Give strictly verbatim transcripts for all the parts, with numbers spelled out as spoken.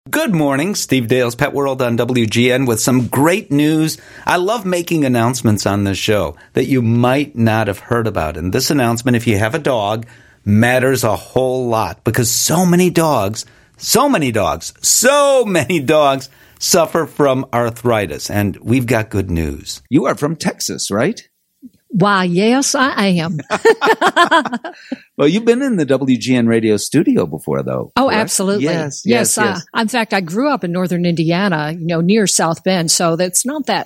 Good morning, Steve Dale's Pet World on W G N with some great news. I love making announcements on this show that you might not have heard about. And this announcement, if you have a dog, matters a whole lot because so many dogs, so many dogs, so many dogs suffer from arthritis. And we've got good news. You are from Texas, right? Why, yes, I am. Well, you've been in the W G N radio studio before, though. Oh, correct? absolutely. Yes, yes. yes, yes. Uh, in fact, I grew up in northern Indiana, you know, near South Bend, so that's not that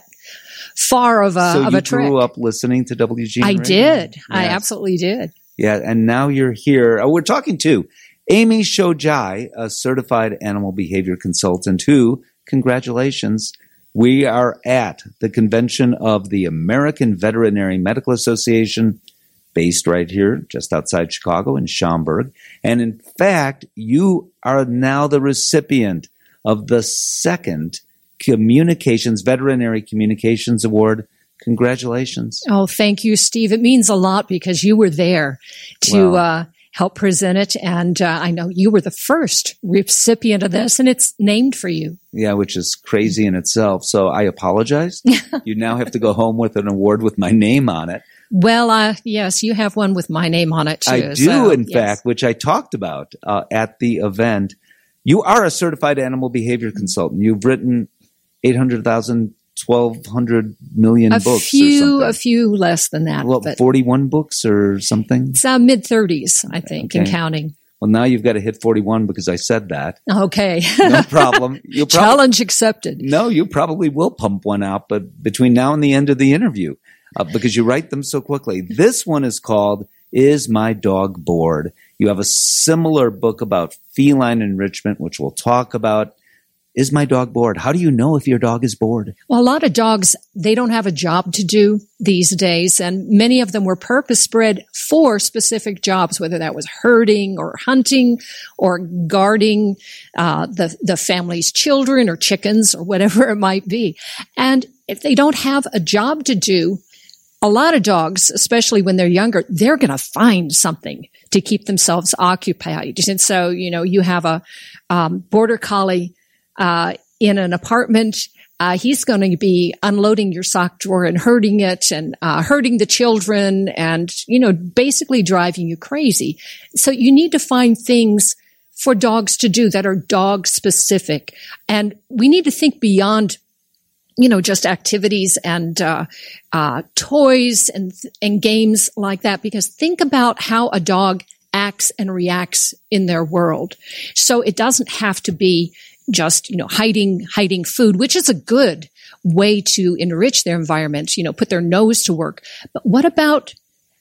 far of a, so of you a trek. grew up listening to W G N I radio? did. Yes. I absolutely did. Yeah, and now you're here. Oh, we're talking to Amy Shojai, a certified animal behavior consultant who, congratulations, we are at the convention of the American Veterinary Medical Association, based right here, just outside Chicago in Schaumburg. And in fact, you are now the recipient of the second Communications, Veterinary Communications Award. Congratulations. Oh, thank you, Steve. It means a lot because you were there to Wow. uh, help present it. And uh, I know you were the first recipient of this, and it's named for you. Yeah, which is crazy in itself. So I apologize. You now have to go home with an award with my name on it. Well, uh, yes, you have one with my name on it, too. I do, so, in yes. fact, which I talked about uh, at the event. You are a certified animal behavior consultant. You've written eight hundred thousand, twelve hundred million a books few, or something. a few less than that. Well, but forty-one books or something? it's uh, mid thirties, I think, and Okay. counting. Well, now you've got to hit forty-one because I said that. Okay. No problem. You'll probably, Challenge accepted. no, you probably will pump one out, but between now and the end of the interview, uh, because you write them so quickly. This one is called Is My Dog Bored? You have a similar book about feline enrichment, which we'll talk about. Is my dog bored? How do you know if your dog is bored? Well, a lot of dogs, they don't have a job to do these days, and many of them were purpose bred for specific jobs, whether that was herding or hunting or guarding uh, the, the family's children or chickens or whatever it might be. And if they don't have a job to do, a lot of dogs, especially when they're younger, they're going to find something to keep themselves occupied. And so, you know, you have a um, border collie uh, in an apartment. Uh, he's going to be unloading your sock drawer and herding it and uh, herding the children and, you know, basically driving you crazy. So you need to find things for dogs to do that are dog specific. And we need to think beyond, you know, just activities and uh, uh, toys and and games like that, because think about how a dog acts and reacts in their world. So it doesn't have to be just, you know, hiding hiding food, which is a good way to enrich their environment, you know, put their nose to work. But what about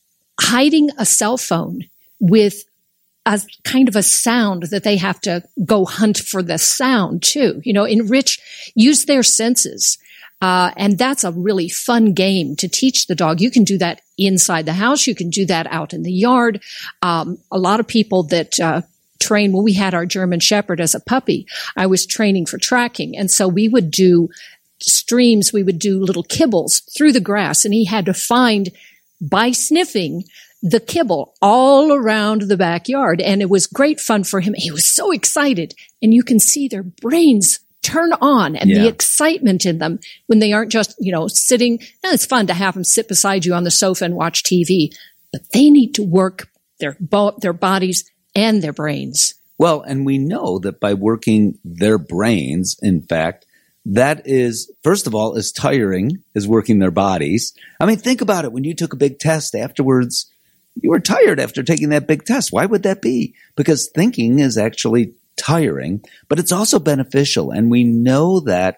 hiding a cell phone with a kind of a sound that they have to go hunt for the sound too? You know, enrich, use their senses. Uh, and that's a really fun game to teach the dog. You can do that inside the house. You can do that out in the yard. Um, a lot of people that uh, train, well, we had our German Shepherd as a puppy. I was training for tracking. And so we would do streams. We would do little kibbles through the grass. And he had to find, by sniffing, the kibble all around the backyard. And it was great fun for him. He was so excited. And you can see their brains turn on and Yeah. the excitement in them when they aren't just, you know, sitting. Now, it's fun to have them sit beside you on the sofa and watch T V, but they need to work their bo- their bodies and their brains. Well, and we know that by working their brains, in fact, that is, first of all, as tiring as working their bodies. I mean, think about it. When you took a big test afterwards, you were tired after taking that big test. Why would that be? Because thinking is actually tiring, but it's also beneficial. And we know that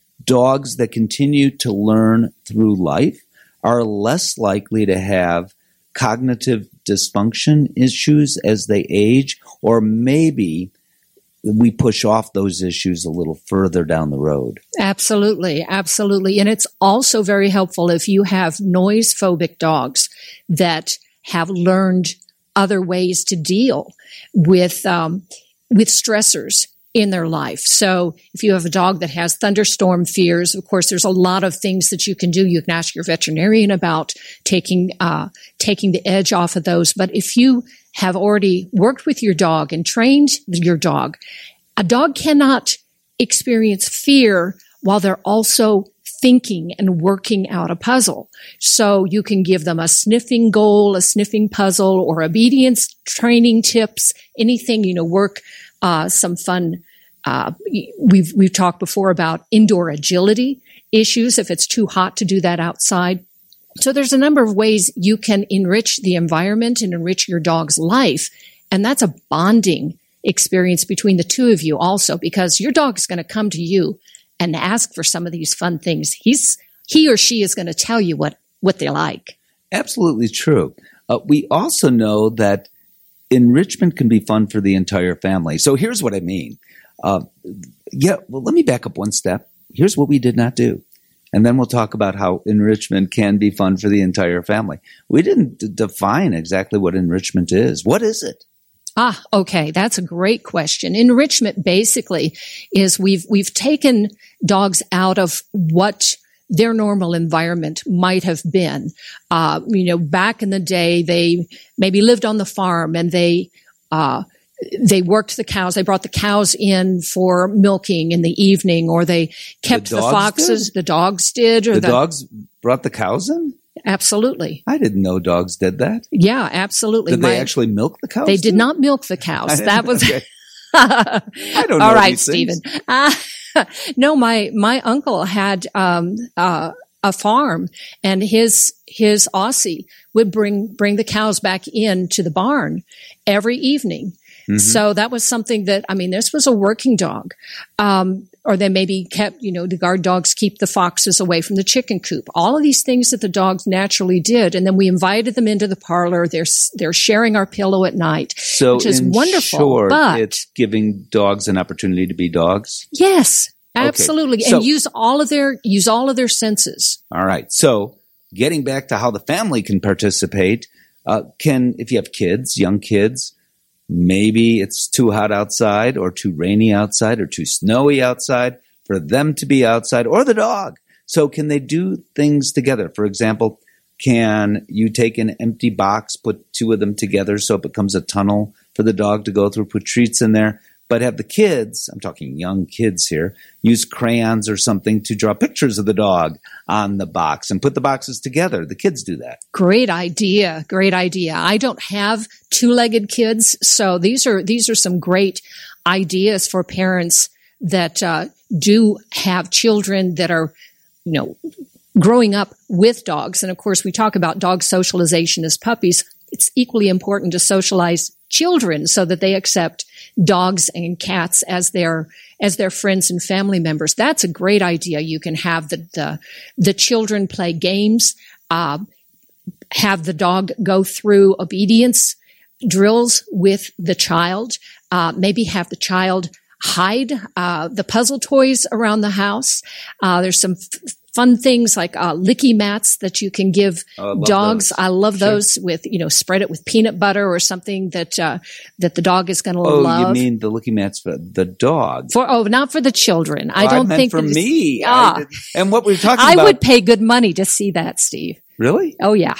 dogs that continue to learn through life are less likely to have cognitive dysfunction issues as they age, or maybe we push off those issues a little further down the road. Absolutely, absolutely. And it's also very helpful if you have noise phobic dogs that have learned other ways to deal with um, with stressors in their life. So if you have a dog that has thunderstorm fears, of course, there's a lot of things that you can do. You can ask your veterinarian about taking uh, taking the edge off of those. But if you have already worked with your dog and trained your dog, a dog cannot experience fear while they're also thinking and working out a puzzle. So you can give them a sniffing goal, a sniffing puzzle, or obedience training tips, anything, you know, work, uh, some fun. Uh, we've, we've talked before about indoor agility issues if it's too hot to do that outside. So there's a number of ways you can enrich the environment and enrich your dog's life. And that's a bonding experience between the two of you also, because your dog is going to come to you and ask for some of these fun things. He's, he or she is going to tell you what, what they like. Absolutely true. Uh, we also know that enrichment can be fun for the entire family. So here's what I mean. Uh, yeah, well, let me back up one step. Here's what we did not do. And then we'll talk about how enrichment can be fun for the entire family. We didn't d- define exactly what enrichment is. What is it? Ah, okay. That's a great question. Enrichment basically is we've, we've taken dogs out of what their normal environment might have been. Uh, you know, back in the day, they maybe lived on the farm and they, uh, they worked the cows. They brought the cows in for milking in the evening, or they kept the, the foxes. Did? The dogs did. Or the, the dogs brought the cows in? Absolutely. I didn't know dogs did that. Yeah, absolutely. Did My, they actually milk the cows? They did too? not milk the cows. That was. Okay. I don't know. All right, these Stephen. Uh, no, my my uncle had um, uh, a farm, and his his Aussie would bring bring the cows back into the barn every evening. Mm-hmm. So that was something that, I mean, this was a working dog. Um, or they maybe kept, you know, the guard dogs keep the foxes away from the chicken coop. All of these things that the dogs naturally did. And then we invited them into the parlor. They're, they're sharing our pillow at night, so which is in wonderful. Short, but it's giving dogs an opportunity to be dogs. Yes, absolutely. Okay. So, and use all of their, use all of their senses. All right. So getting back to how the family can participate, uh, can, if you have kids, young kids, maybe it's too hot outside or too rainy outside or too snowy outside for them to be outside, or the dog. So can they do things together? For example, can you take an empty box, put two of them together so it becomes a tunnel for the dog to go through, put treats in there, but have the kids, I'm talking young kids here, use crayons or something to draw pictures of the dog on the box and put the boxes together. The kids do that. Great idea. Great idea. I don't have two-legged kids, so these are these are some great ideas for parents that uh, do have children that are, you know, growing up with dogs. And of course, we talk about dog socialization as puppies. It's equally important to socialize children so that they accept dogs and cats as their as their friends and family members. That's a great idea. You can have the the, the children play games, uh, have the dog go through obedience drills with the child, uh, maybe have the child hide uh, the puzzle toys around the house. Uh, there's some f- fun things like uh, licky mats that you can give oh, I dogs. those. I love Sure. those with, you know, spread it with peanut butter or something that uh, that the dog is going to Oh, love. you mean the licky mats for the dog? For oh, not for the children. I Oh, don't meant think for that it's- me. Ah, I did- and what we're talking I about. would pay good money to see that, Steve. Really? Oh yeah.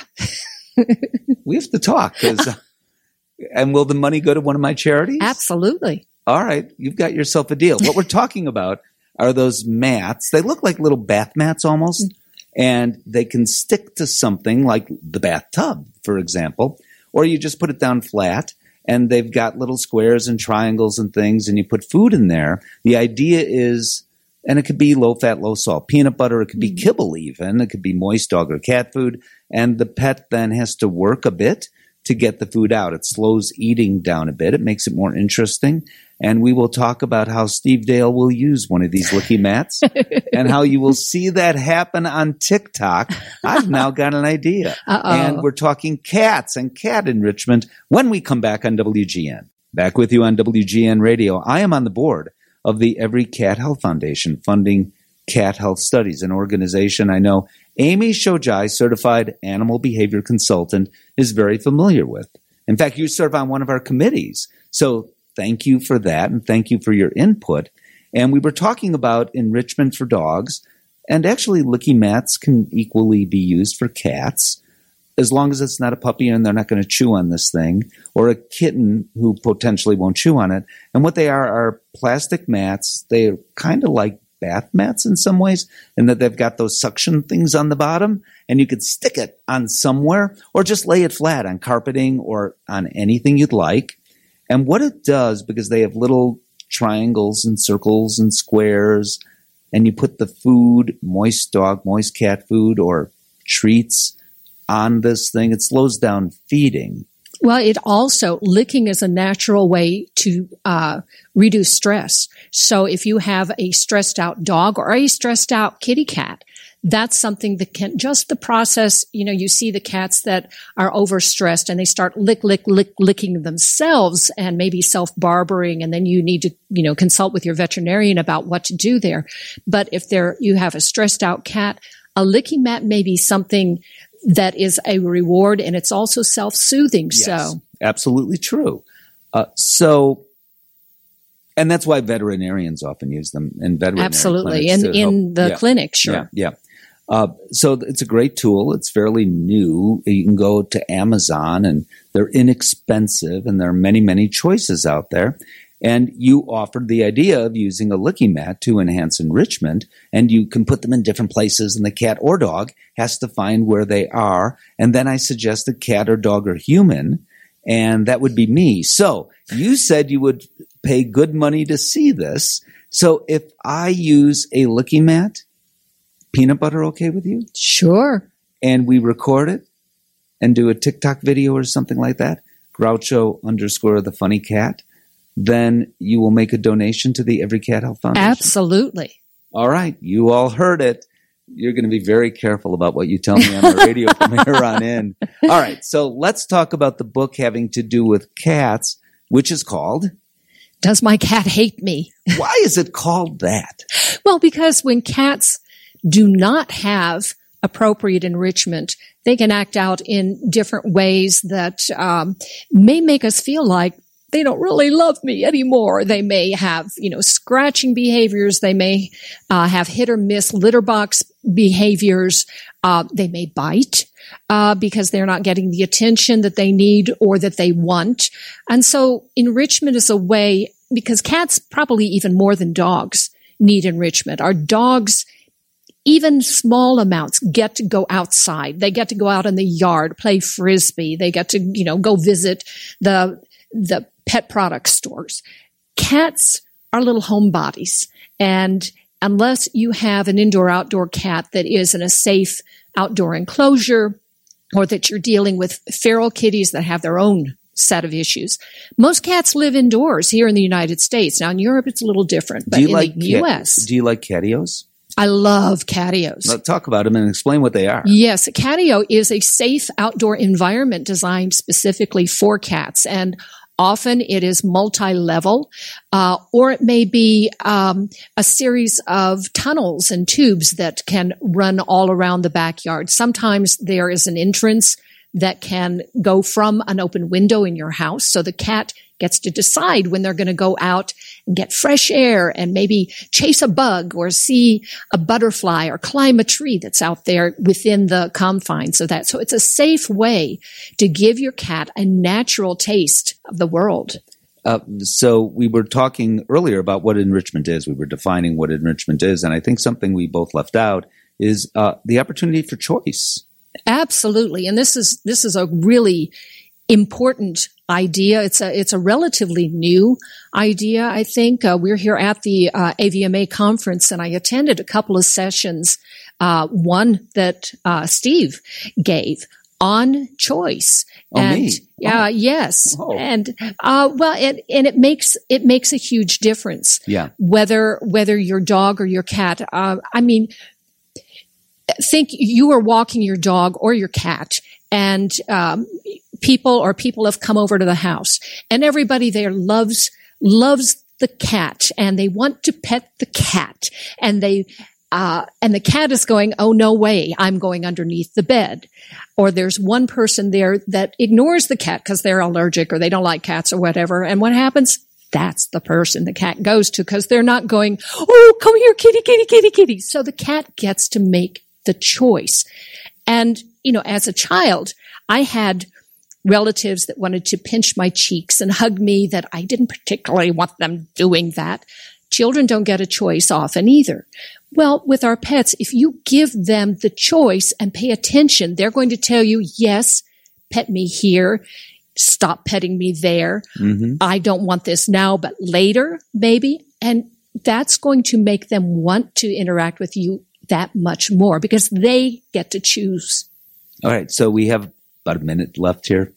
We have to talk. 'Cause, and will the money go to one of my charities? Absolutely. All right. You've got yourself a deal. What we're talking about are those mats. They look like little bath mats almost. And they can stick to something like the bathtub, for example, or you just put it down flat and they've got little squares and triangles and things and you put food in there. The idea is, and it could be low fat, low salt, peanut butter, it could be kibble even, it could be moist dog or cat food, and the pet then has to work a bit to get the food out. It slows eating down a bit. It makes it more interesting. And we will talk about how Steve Dale will use one of these licky mats and how you will see that happen on TikTok. I've now got an idea. Uh-oh. And we're talking cats and cat enrichment when we come back on W G N. Back with you on W G N Radio. I am on the board of the Every Cat Health Foundation, funding cat health studies, an organization I know Amy Shojai, certified animal behavior consultant, is very familiar with. In fact, you serve on one of our committees. So thank you for that, and thank you for your input. And we were talking about enrichment for dogs, and actually licky mats can equally be used for cats. as long as it's not a puppy and they're not going to chew on this thing, or a kitten who potentially won't chew on it. And what they are are plastic mats. They're kind of like bath mats in some ways, in that they've got those suction things on the bottom, and you could stick it on somewhere or just lay it flat on carpeting or on anything you'd like. And what it does, because they have little triangles and circles and squares, and you put the food, moist dog, moist cat food, or treats on this thing, it slows down feeding. Well, it also, licking is a natural way to uh, reduce stress. So if you have a stressed out dog or a stressed out kitty cat, that's something that can, just the process, you know, you see the cats that are overstressed and they start lick, lick, lick, licking themselves and maybe self-barbering, and then you need to, you know, consult with your veterinarian about what to do there. But if there, you have a stressed out cat, a licking mat may be something that is a reward, and it's also self-soothing. Yes, so absolutely true. Uh, so, and that's why veterinarians often use them in veterinary absolutely clinics in in the yeah. clinic. Sure, yeah, yeah. Uh, so it's a great tool. It's fairly new. You can go to Amazon, and they're inexpensive, and there are many, many choices out there. And you offered the idea of using a licking mat to enhance enrichment, and you can put them in different places, and the cat or dog has to find where they are. And then I suggested cat or dog or human, and that would be me. So you said you would pay good money to see this. So if I use a licking mat, peanut butter okay with you? Sure. And we record it and do a TikTok video or something like that, Groucho underscore the funny cat, then you will make a donation to the Every Cat Health Foundation. Absolutely. All right. You all heard it. You're going to be very careful about what you tell me on the radio from here on in. All right. So let's talk about the book having to do with cats, which is called Does My Cat Hate Me? Why is it called that? Well, because when cats do not have appropriate enrichment, they can act out in different ways that um, may make us feel like they don't really love me anymore. They may have, you know, scratching behaviors. They may uh, have hit or miss litter box behaviors. Uh, they may bite uh, because they're not getting the attention that they need or that they want. And so enrichment is a way, because cats probably even more than dogs need enrichment. Our dogs, even small amounts, get to go outside. They get to go out in the yard, play Frisbee. They get to, you know, go visit the the pet product stores. Cats are little homebodies. And unless you have an indoor-outdoor cat that is in a safe outdoor enclosure, or that you're dealing with feral kitties that have their own set of issues, most cats live indoors here in the United States. Now, in Europe, it's a little different, but do you in like the U S. Cat, do you like catios? I love catios. Let's talk about them and explain what they are. Yes, a catio is a safe outdoor environment designed specifically for cats. And often it is multi-level, uh, or it may be um, a series of tunnels and tubes that can run all around the backyard. Sometimes there is an entrance that can go from an open window in your house, so the cat gets to decide when they're going to go out and get fresh air and maybe chase a bug or see a butterfly or climb a tree that's out there within the confines of that. So it's a safe way to give your cat a natural taste of the world. Uh, so we were talking earlier about what enrichment is. We were defining what enrichment is, and I think something we both left out is uh, the opportunity for choice. Absolutely. And this is this is a really important idea. It's a it's a relatively new idea, I think. Uh, we're here at the uh, A V M A conference, and I attended a couple of sessions, uh, one that uh, Steve gave on choice. Oh, and me? yeah, oh. yes. Oh. And uh, well, it, and it makes it makes a huge difference. Yeah. Whether whether your dog or your cat. Uh, I mean, think you are walking your dog or your cat, and um, people or people have come over to the house, and everybody there loves loves the cat, and they want to pet the cat, and they uh, and the cat is going, "Oh, no way, I'm going underneath the bed." Or there's one person there that ignores the cat because they're allergic or they don't like cats or whatever, and what happens? That's the person the cat goes to because they're not going, "Oh, come here, kitty, kitty, kitty, kitty." So the cat gets to make the choice. And, you know, as a child, I had relatives that wanted to pinch my cheeks and hug me that I didn't particularly want them doing that. Children don't get a choice often either. Well, with our pets, if you give them the choice and pay attention, they're going to tell you, yes, pet me here. Stop petting me there. Mm-hmm. I don't want this now, but later, maybe. And that's going to make them want to interact with you that much more because they get to choose. All right. So we have about a minute left here.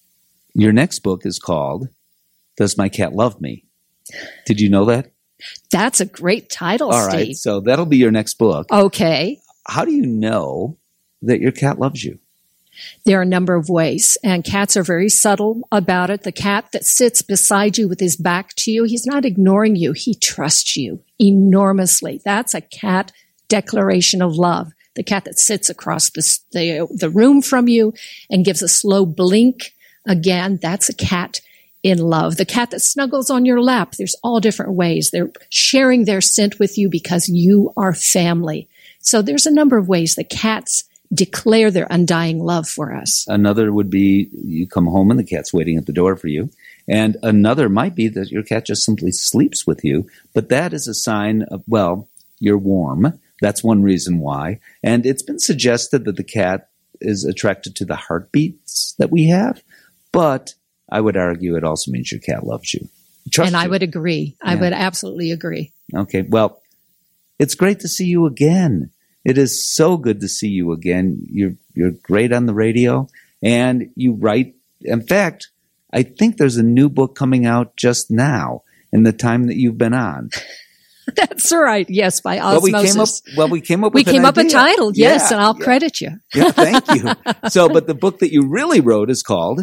Your next book is called Does My Cat Love Me? Did you know that? That's a great title, All Steve. right. So that'll be your next book. Okay. How do you know that your cat loves you? There are a number of ways, and cats are very subtle about it. The cat that sits beside you with his back to you, he's not ignoring you. He trusts you enormously. That's a cat declaration of love. The cat that sits across the, the, the room from you and gives a slow blink, again, that's a cat in love. The cat that snuggles on your lap, there's all different ways. They're sharing their scent with you because you are family. So there's a number of ways that cats declare their undying love for us. Another would be you come home and the cat's waiting at the door for you. And another might be that your cat just simply sleeps with you. But that is a sign of, well, you're warm. That's one reason why. And it's been suggested that the cat is attracted to the heartbeats that we have. But I would argue it also means your cat loves you. Trust and I you. would agree. I Yeah. would absolutely agree. Okay. Well, it's great to see you again. It is so good to see you again. You're you're great on the radio, and you write. In fact, I think there's a new book coming out just now in the time that you've been on. That's right. Yes, by Well, we osmosis. came up. Well, we came up. we with came an up a idea. title, yes, Yeah, and I'll yeah. credit you. Yeah, thank you. So, but the book that you really wrote is called.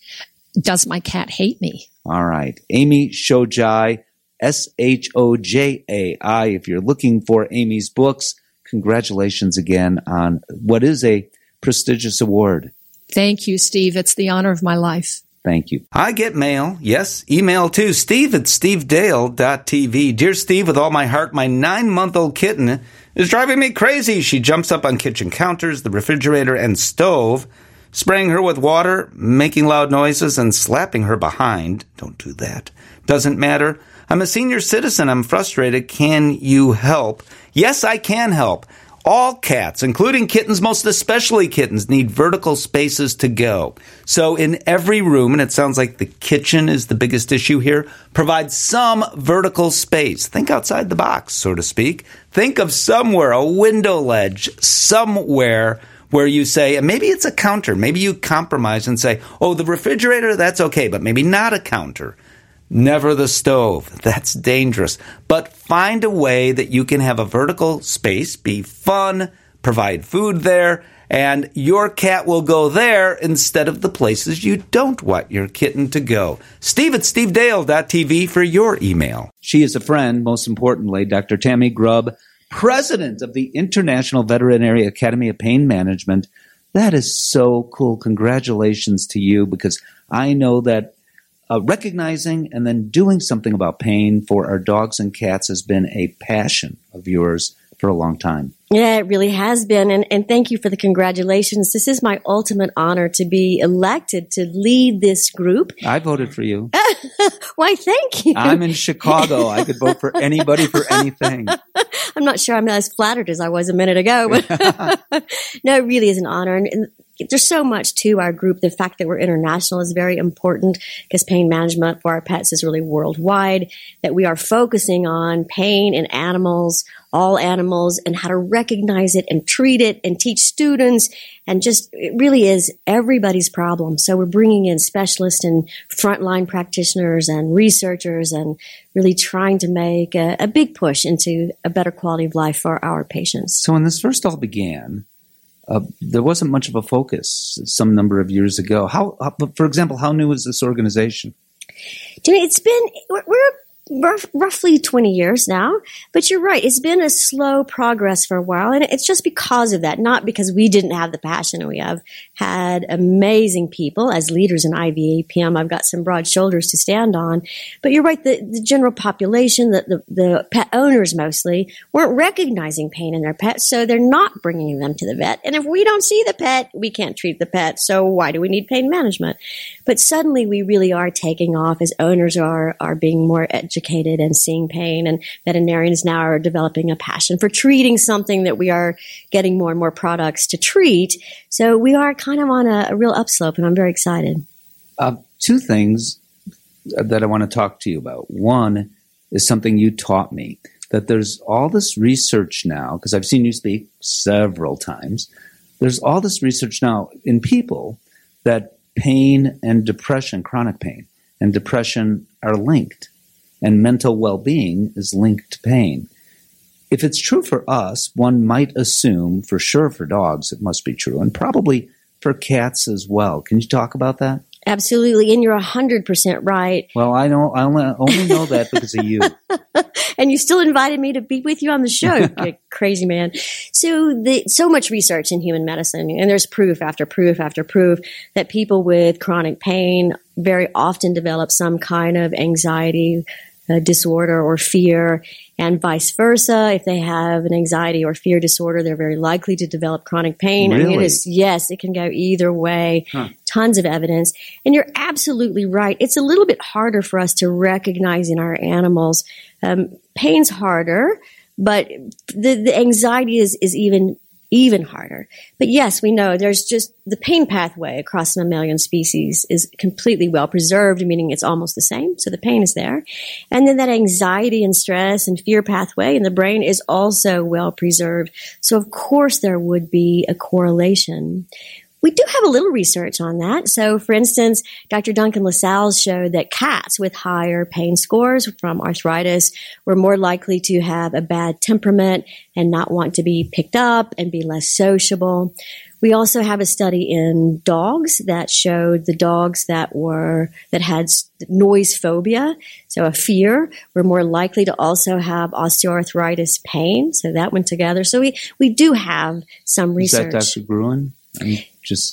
Does My Cat Hate Me? All right, Amy Shojai, S H O J A I. If you're looking for Amy's books, congratulations again on what is a prestigious award. Thank you, Steve. It's the honor of my life. Thank you. I get mail. Yes, email too. Steve at steve dale dot t v. Dear Steve, with all my heart, my nine-month-old kitten is driving me crazy. She jumps up on kitchen counters, the refrigerator, and stove, spraying her with water, making loud noises, and slapping her behind. Don't do that. Doesn't matter. I'm a senior citizen. I'm frustrated. Can you help? Yes, I can help. All cats, including kittens, most especially kittens, need vertical spaces to go. So in every room, and it sounds like the kitchen is the biggest issue here, provide some vertical space. Think outside the box, so to speak. Think of somewhere, a window ledge, somewhere where you say, and maybe it's a counter. Maybe you compromise and say, oh, the refrigerator, that's okay, but maybe not a counter. Never the stove. That's dangerous. But find a way that you can have a vertical space, be fun, provide food there, and your cat will go there instead of the places you don't want your kitten to go. Steve at steve dale dot t v for your email. She is a friend, most importantly, Doctor Tammy Grubb, president of the International Veterinary Academy of Pain Management. That is so cool. Congratulations to you, because I know that Uh, recognizing and then doing something about pain for our dogs and cats has been a passion of yours for a long time. Yeah, it really has been. And, and thank you for the congratulations. This is my ultimate honor to be elected to lead this group. I voted for you. Why, thank you. I'm in Chicago. I could vote for anybody for anything. I'm not sure I'm not as flattered as I was a minute ago. But no, it really is an honor. And, and there's so much to our group. The fact that we're international is very important, because pain management for our pets is really worldwide, that we are focusing on pain in animals, all animals, and how to recognize it and treat it and teach students. And just, it really is everybody's problem. So we're bringing in specialists and frontline practitioners and researchers and really trying to make a, a big push into a better quality of life for our patients. So when this first all began, Uh, there wasn't much of a focus some number of years ago. How, how for example, how new is this organization? You know, it's been, we're, we're rough, roughly twenty years now. But you're right. It's been a slow progress for a while. And it's just because of that, not because we didn't have the passion. We have had amazing people as leaders in I V A P M. I've got some broad shoulders to stand on. But you're right. The, the general population, the, the, the pet owners mostly, weren't recognizing pain in their pets. So they're not bringing them to the vet. And if we don't see the pet, we can't treat the pet. So why do we need pain management? But suddenly we really are taking off as owners are, are being more educated and seeing pain, and veterinarians now are developing a passion for treating something that we are getting more and more products to treat. So we are kind of on a, a real upslope, and I'm very excited. Uh, two things that I want to talk to you about. One is something you taught me, that there's all this research now, because I've seen you speak several times. There's all this research now in people that pain and depression, chronic pain and depression are linked, and mental well-being is linked to pain. If it's true for us, one might assume for sure for dogs it must be true, and probably for cats as well. Can you talk about that? Absolutely, and you're one hundred percent right. Well, I don't. I only, only know that because of you. And you still invited me to be with you on the show, you crazy man. So the, so much research in human medicine, and there's proof after proof after proof that people with chronic pain very often develop some kind of anxiety uh, disorder or fear, and vice versa. If they have an anxiety or fear disorder, they're very likely to develop chronic pain. Really? I mean, it is, yes, it can go either way. Huh. Tons of evidence. And you're absolutely right. It's a little bit harder for us to recognize in our animals. Um, pain's harder, but the, the anxiety is, is even even harder. But yes, we know there's just the pain pathway across mammalian species is completely well preserved, meaning it's almost the same. So the pain is there. And then that anxiety and stress and fear pathway in the brain is also well preserved. So of course there would be a correlation. We do have a little research on that. So, for instance, Doctor Duncan LaSalle showed that cats with higher pain scores from arthritis were more likely to have a bad temperament and not want to be picked up and be less sociable. We also have a study in dogs that showed the dogs that were that had noise phobia, so a fear, were more likely to also have osteoarthritis pain. So that went together. So we, we do have some research. Is that Doctor Gruen? I'm just,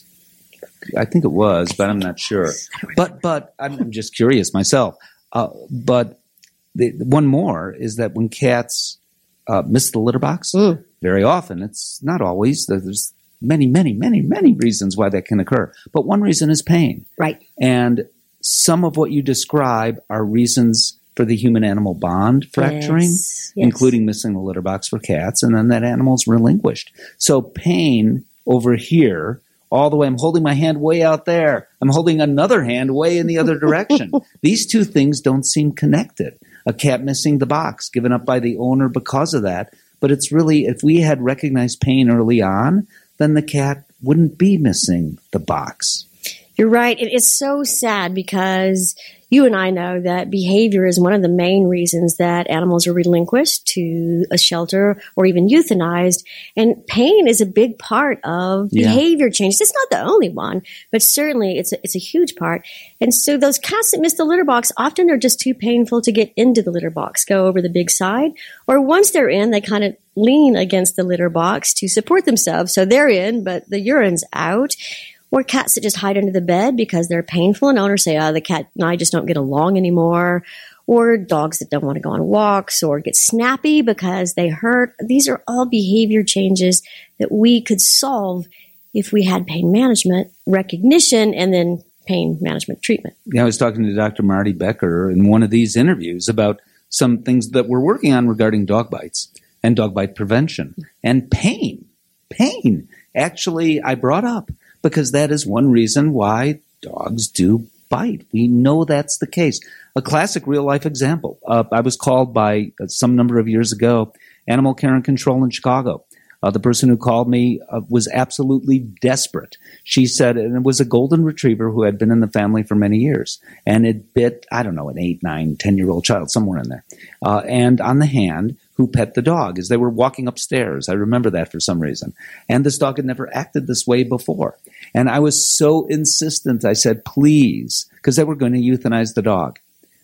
I think it was, but I'm not sure. But but I'm just curious myself. Uh, but the, one more is that when cats uh, miss the litter box, mm. very often, it's not always, there's many, many, many, many reasons why that can occur. But one reason is pain. Right. And some of what you describe are reasons for the human-animal bond fracturing, yes. Yes. including missing the litter box for cats, and then that animal's relinquished. So pain over here, all the way, I'm holding my hand way out there. I'm holding another hand way in the other direction. These two things don't seem connected. A cat missing the box, given up by the owner because of that. But it's really, if we had recognized pain early on, then the cat wouldn't be missing the box. You're right. It is so sad because you and I know that behavior is one of the main reasons that animals are relinquished to a shelter or even euthanized. And pain is a big part of Yeah. behavior change. It's not the only one, but certainly it's a, it's a huge part. And so those cats that miss the litter box, often are just too painful to get into the litter box, go over the big side. Or once they're in, they kind of lean against the litter box to support themselves. So they're in, but the urine's out. Or cats that just hide under the bed because they're painful and owners say, oh, the cat and I just don't get along anymore. Or dogs that don't want to go on walks or get snappy because they hurt. These are all behavior changes that we could solve if we had pain management, recognition, and then pain management treatment. Yeah, I was talking to Doctor Marty Becker in one of these interviews about some things that we're working on regarding dog bites and dog bite prevention and pain. Pain, actually, I brought up. Because that is one reason why dogs do bite. We know that's the case. A classic real-life example. Uh, I was called by uh, some number of years ago, Animal Care and Control in Chicago. Uh, the person who called me uh, was absolutely desperate. She said, and it was a golden retriever who had been in the family for many years. And it bit, I don't know, an eight, nine, ten-year-old child, somewhere in there. Uh, and on the hand, who pet the dog as they were walking upstairs. I remember that for some reason. And this dog had never acted this way before. And I was so insistent. I said, please, because they were going to euthanize the dog.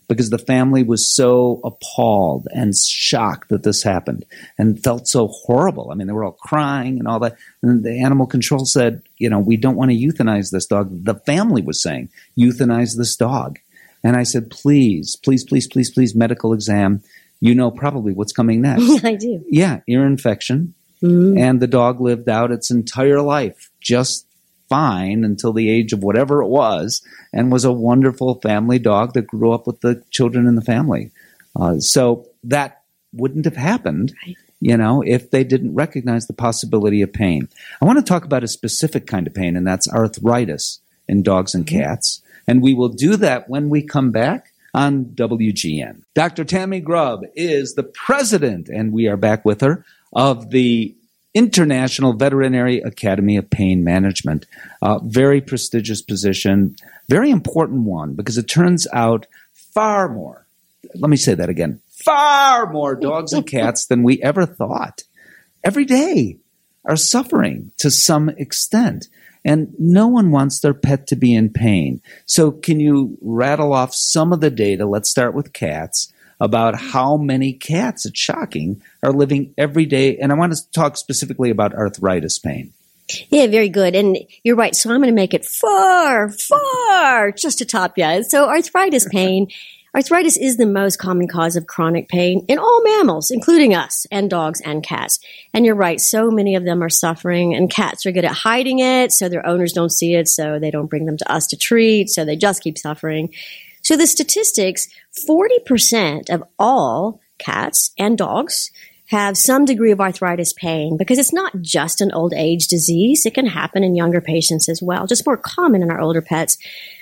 because the family was so appalled and shocked that this happened and felt so horrible. I mean, they were all crying and all that. And the animal control said, you know, we don't want to euthanize this dog. The family was saying, euthanize this dog. And I said, please, please, please, please, please, medical exam. You know probably what's coming next. I do. Yeah, ear infection. Mm-hmm. And the dog lived out its entire life just fine until the age of whatever it was, and was a wonderful family dog that grew up with the children in the family. Uh, so that wouldn't have happened, right. you know, if they didn't recognize the possibility of pain. I want to talk about a specific kind of pain, and that's arthritis in dogs and cats. And we will do that when we come back on W G N. Doctor Tammy Grubb is the president, and we are back with her, of the International Veterinary Academy of Pain Management. Uh, very prestigious position, very important one, because it turns out far more, let me say that again, far more dogs and cats than we ever thought every day are suffering to some extent. And no one wants their pet to be in pain. So can you rattle off some of the data? Let's start with cats, about how many cats, it's shocking, are living every day. And I want to talk specifically about arthritis pain. Yeah, very good. And you're right. So I'm going to make it far, far just to top you. So arthritis pain, arthritis is the most common cause of chronic pain in all mammals, including us and dogs and cats. And you're right. So many of them are suffering, and cats are good at hiding it. So their owners don't see it. So they don't bring them to us to treat. So they just keep suffering. So the statistics, forty percent of all cats and dogs have some degree of arthritis pain, because it's not just an old age disease. It can happen in younger patients as well, just more common in our older pets.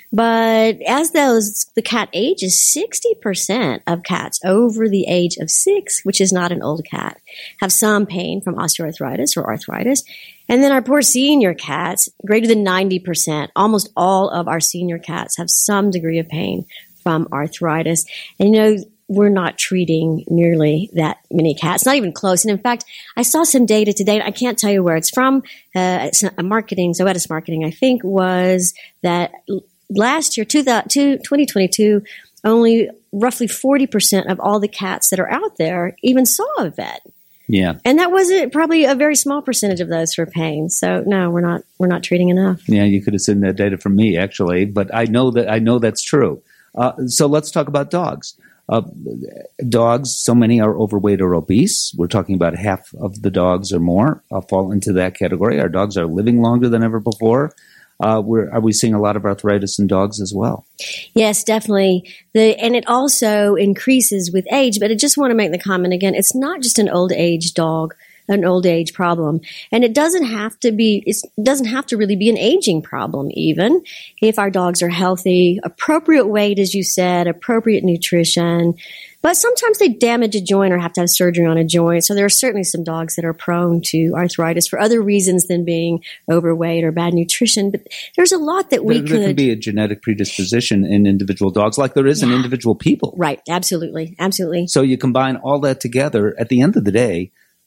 But as those the cat ages, sixty percent of cats over the age of six, which is not an old cat, have some pain from osteoarthritis or arthritis. And then our poor senior cats, greater than ninety percent, almost all of our senior cats have some degree of pain from arthritis. And you know, we're not treating nearly that many cats, not even close. And in fact, I saw some data today, I can't tell you where it's from, uh, it's a marketing, Zoetis marketing, I think, was that last year, twenty twenty-two, only roughly forty percent of all the cats that are out there even saw a vet. Yeah. And that wasn't probably a very small percentage of those for pain. So no, we're not we're not treating enough. Yeah, you could have seen that data from me actually, but I know that I know that's true. Uh, so let's talk about dogs. Uh, dogs, so many are overweight or obese. We're talking about half of the dogs or more uh, fall into that category. Our dogs are living longer than ever before. Uh, we're, are we seeing a lot of arthritis in dogs as well? Yes, definitely. The, and it also increases with age, but I just want to make the comment again, it's not just an old age dog, an old age problem. And it doesn't have to be, it doesn't have to really be an aging problem even. If our dogs are healthy, appropriate weight, as you said, appropriate nutrition. But sometimes they damage a joint or have to have surgery on a joint. So there are certainly some dogs that are prone to arthritis for other reasons than being overweight or bad nutrition. But there's a lot that we there, could... There can be a genetic predisposition in individual dogs like there is yeah. in individual people. Right. Absolutely. Absolutely. So you combine all that together. At the end of the day,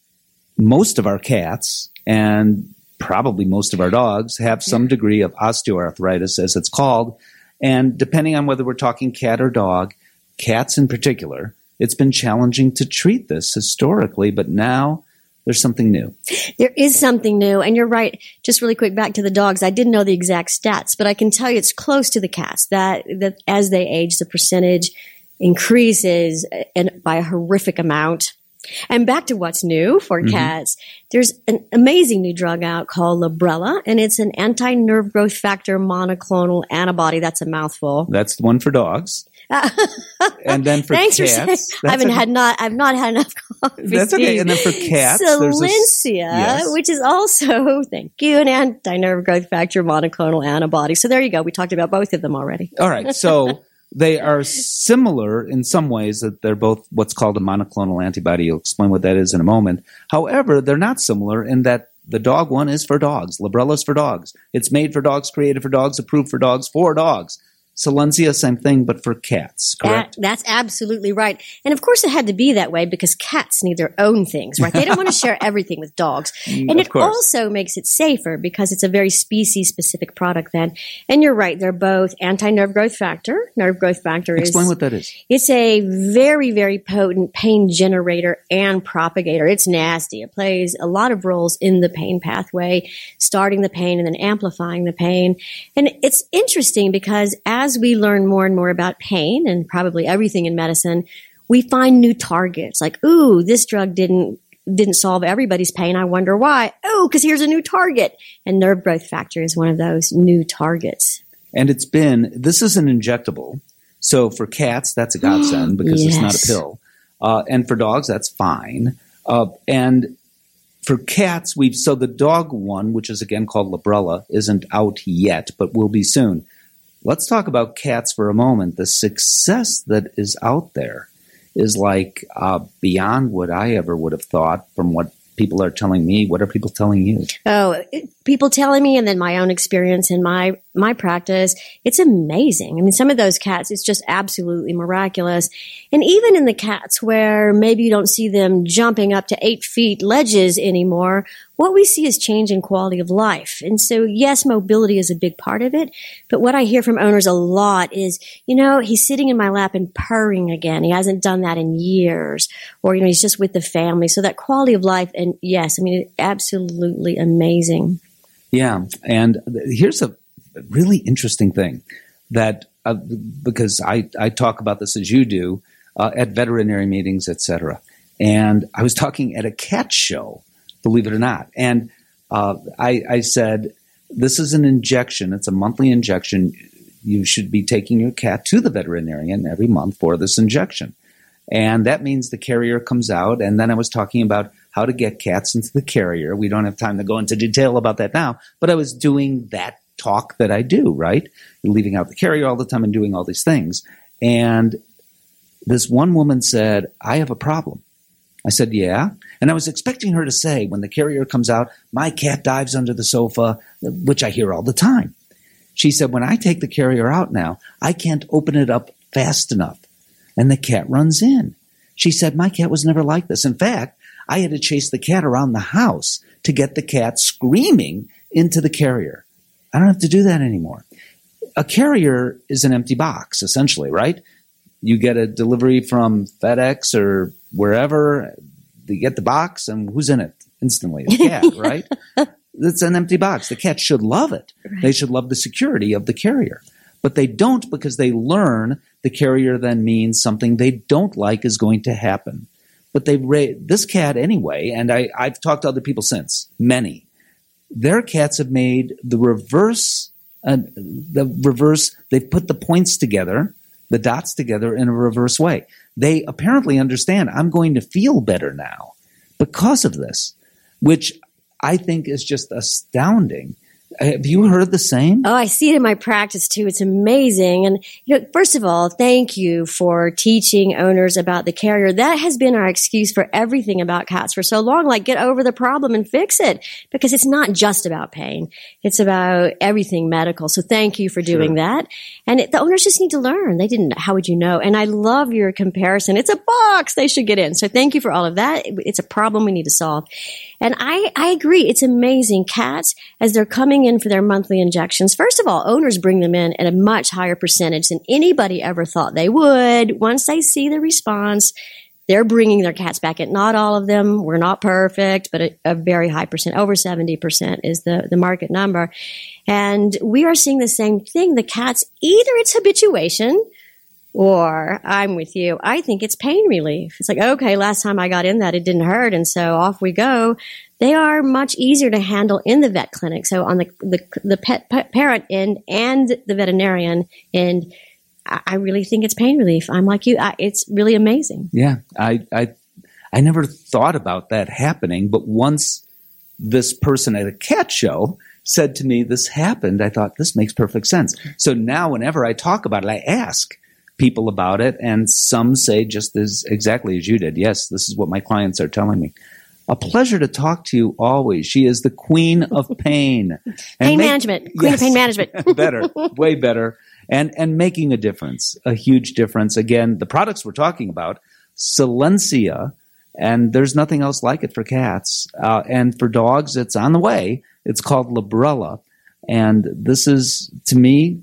most of our cats and probably most of our dogs have some degree of osteoarthritis, as it's called. And depending on whether we're talking cat or dog, cats in particular, it's been challenging to treat this historically, but now there's something new. There is something new, and you're right. Just really quick, back to the dogs. I didn't know the exact stats, but I can tell you it's close to the cats, that, that as they age, the percentage increases and by a horrific amount. And back to what's new for mm-hmm. cats, there's an amazing new drug out called Librela, and it's an anti-nerve growth factor monoclonal antibody. That's a mouthful. That's the one for dogs. And then for Thanks cats, for saying, I haven't okay. had not I've not had enough coffee. That's okay. And then for cats, Solensia, a, yes. which is also, thank you, an anti-nerve growth factor monoclonal antibody. So there you go. We talked about both of them already. All right. So they are similar in some ways, that they're both what's called a monoclonal antibody. You'll explain what that is in a moment. However, they're not similar in that the dog one is for dogs. Librela is for dogs. It's made for dogs, created for dogs, approved for dogs, for dogs. Silencia, same thing, but for cats, correct? That, that's absolutely right. And of course it had to be that way because cats need their own things, right? They don't want to share everything with dogs. And Of it course. also makes it safer because it's a very species-specific product then. And you're right, they're both anti-nerve growth factor. Nerve growth factor is... Explain what that is. It's a very, very potent pain generator and propagator. It's nasty. It plays a lot of roles in the pain pathway, starting the pain and then amplifying the pain. And it's interesting because as we learn more and more about pain and probably everything in medicine, we find new targets. Like, ooh, this drug didn't didn't solve everybody's pain. I wonder why. Oh, because here's a new target. And nerve growth factor is one of those new targets. And it's been, this is an injectable. So for cats, that's a godsend because Yes. it's not a pill. Uh, and for dogs, that's fine. Uh, and for cats, we've, so the dog one, which is again called Librela, isn't out yet, but will be soon. Let's talk about cats for a moment. The success that is out there is like uh, beyond what I ever would have thought from what people are telling me. What are people telling you? Oh, it, people telling me and then my own experience in my, my practice, it's amazing. I mean, some of those cats, it's just absolutely miraculous. And even in the cats where maybe you don't see them jumping up to eight feet ledges anymore, what we see is change in quality of life. And so, yes, mobility is a big part of it. But what I hear from owners a lot is, you know, he's sitting in my lap and purring again. He hasn't done that in years. Or, you know, he's just with the family. So that quality of life, and yes, I mean, it's absolutely amazing. Yeah. And th- here's a really interesting thing that, uh, because I, I talk about this as you do, uh, at veterinary meetings, et cetera. And I was talking at a cat show, believe it or not. And uh, I, I said, this is an injection. It's a monthly injection. You should be taking your cat to the veterinarian every month for this injection. And that means the carrier comes out. And then I was talking about how to get cats into the carrier. We don't have time to go into detail about that now, but I was doing that talk that I do, right? Leaving out the carrier all the time and doing all these things. And this one woman said, I have a problem. I said, yeah. And I was expecting her to say, when the carrier comes out, my cat dives under the sofa, which I hear all the time. She said, when I take the carrier out now, I can't open it up fast enough. And the cat runs in. She said, my cat was never like this. In fact, I had to chase the cat around the house to get the cat screaming into the carrier. I don't have to do that anymore. A carrier is an empty box, essentially, right? You get a delivery from FedEx or wherever, you get the box, and who's in it? Instantly, a cat, right? It's an empty box. The cat should love it. Right. They should love the security of the carrier. But they don't because they learn the carrier then means something they don't like is going to happen. But they ra- this cat anyway, and I, I've talked to other people since, many, their cats have made the reverse, uh, the reverse, they've put the points together, the dots together in a reverse way. They apparently understand I'm going to feel better now because of this, which I think is just astounding. Have you heard the same? Oh, I see it in my practice too. It's amazing. And, you know, first of all, thank you for teaching owners about the carrier. That has been our excuse for everything about cats for so long. Like, get over the problem and fix it, because it's not just about pain. It's about everything medical. So thank you for doing sure. that. And it, the owners just need to learn. They didn't, how would you know? And I love your comparison. It's a box they should get in. So thank you for all of that. It's a problem we need to solve. And I, I agree. It's amazing. Cats, as they're coming in for their monthly injections, first of all, owners bring them in at a much higher percentage than anybody ever thought they would. Once they see the response, they're bringing their cats back in. Not all of them. We're not perfect, but a, a very high percent, over seventy percent is the, the market number. And we are seeing the same thing. The cats, either it's habituation, or I'm with you, I think it's pain relief. It's like, okay, last time I got in that, it didn't hurt, and so off we go. They are much easier to handle in the vet clinic. So on the the, the pet, pet parent end and the veterinarian end, I, I really think it's pain relief. I'm like you. I, it's really amazing. Yeah, I, I I never thought about that happening, but once this person at a cat show said to me this happened, I thought this makes perfect sense. So now whenever I talk about it, I ask people about it, and some say just as exactly as you did. Yes, this is what my clients are telling me. A pleasure to talk to you always. She is the queen of pain. And pain make, management. Queen yes, of pain management. better, way better. and, and making a difference, a huge difference. Again, the products we're talking about, Solensia, and there's nothing else like it for cats. Uh, and for dogs, it's on the way. It's called Librela. And this is, to me,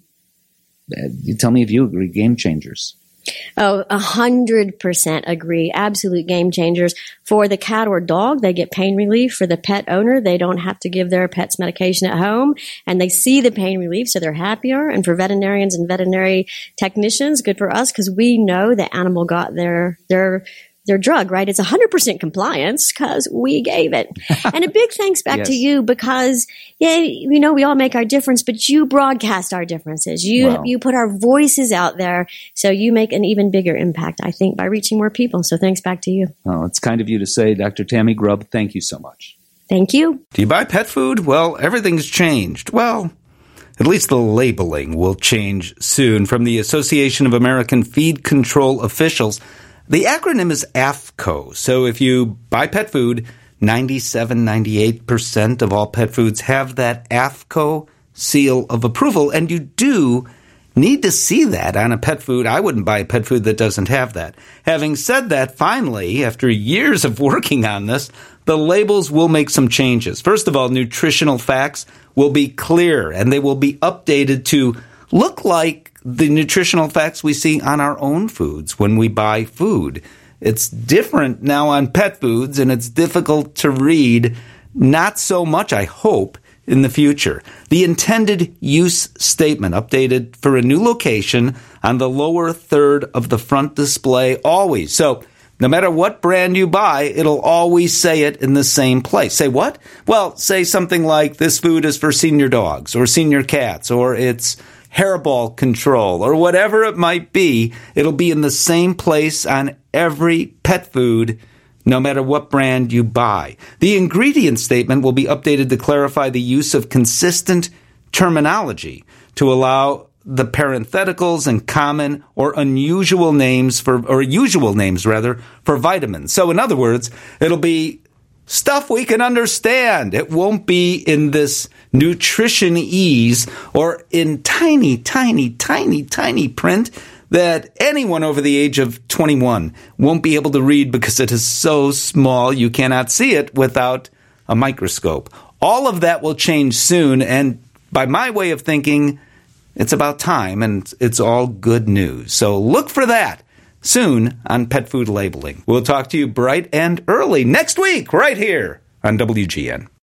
you tell me if you agree, game changers. Oh, a hundred percent agree. Absolute game changers. For the cat or dog, they get pain relief. For the pet owner, they don't have to give their pets medication at home, and they see the pain relief, so they're happier. And for veterinarians and veterinary technicians, good for us because we know the animal got their their their drug, right? It's one hundred percent compliance because we gave it. And a big thanks back Yes. to you because, yeah, you know, we all make our difference, but you broadcast our differences. You Wow. you put our voices out there, so you make an even bigger impact, I think, by reaching more people. So thanks back to you. Oh, it's kind of you to say, Doctor Tammy Grubb. Thank you so much. Thank you. Do you buy pet food? Well, everything's changed. Well, at least the labeling will change soon. From the Association of American Feed Control Officials, the acronym is AAFCO. So if you buy pet food, ninety-seven, ninety-eight percent of all pet foods have that AAFCO seal of approval. And you do need to see that on a pet food. I wouldn't buy a pet food that doesn't have that. Having said that, finally, after years of working on this, the labels will make some changes. First of all, nutritional facts will be clear and they will be updated to look like the nutritional facts we see on our own foods when we buy food. It's different now on pet foods, and it's difficult to read. Not so much, I hope, in the future. The intended use statement updated for a new location on the lower third of the front display always. So no matter what brand you buy, it'll always say it in the same place. Say what? Well, say something like this food is for senior dogs or senior cats, or it's hairball control, or whatever it might be. It'll be in the same place on every pet food, no matter what brand you buy. The ingredient statement will be updated to clarify the use of consistent terminology to allow the parentheticals and common or unusual names for, or usual names rather, for vitamins. So in other words, it'll be stuff we can understand. It won't be in this nutrition-ese or in tiny, tiny, tiny, tiny print that anyone over the age of twenty-one won't be able to read because it is so small you cannot see it without a microscope. All of that will change soon, and by my way of thinking, it's about time, and it's all good news. So look for that soon on pet food labeling. We'll talk to you bright and early next week right here on W G N.